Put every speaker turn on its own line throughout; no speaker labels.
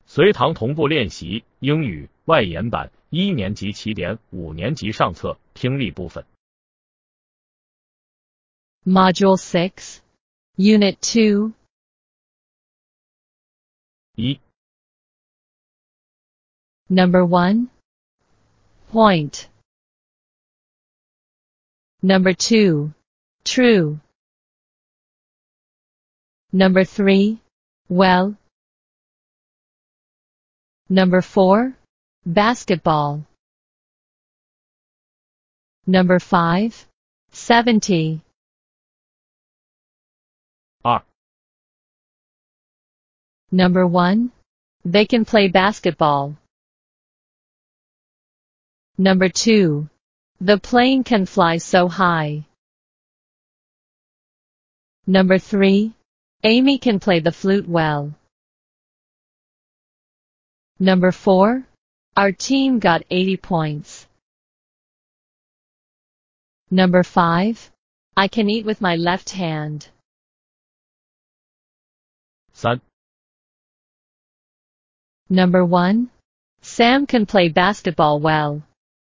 随堂同步练习英语外研版1年级起点5年级上册听力部分。
Module 6, Unit 2.
1.
Number 1. Point. Number 2. True. Number 3. Well. Number 4. Basketball. Number 5. 70.
2.
Number 1. They can play basketball. Number 2. The plane can fly so high. Number 3. Amy can play the flute well. Number 4. Our team got 80 points. Number 5. I can eat with my left hand.
3.
Number 1. Sam can play basketball well.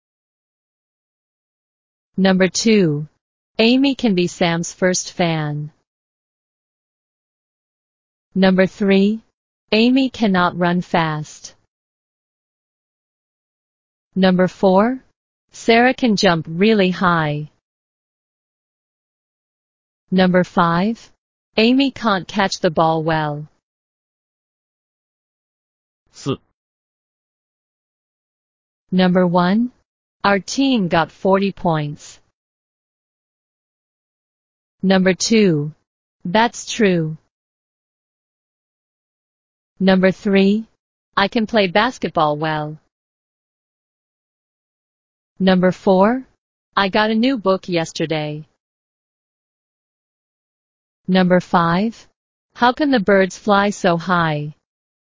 Number 2. Amy can be Sam's first fan. Number 3. Amy cannot run fast. Number 4. Sarah can jump really high. Number 5. Amy can't catch the ball well.
4.
Number 1. Our team got 40 points. Number 2. That's true. Number 3. I can play basketball well. Number 4. I got a new book yesterday. Number 5. How can the birds fly so high?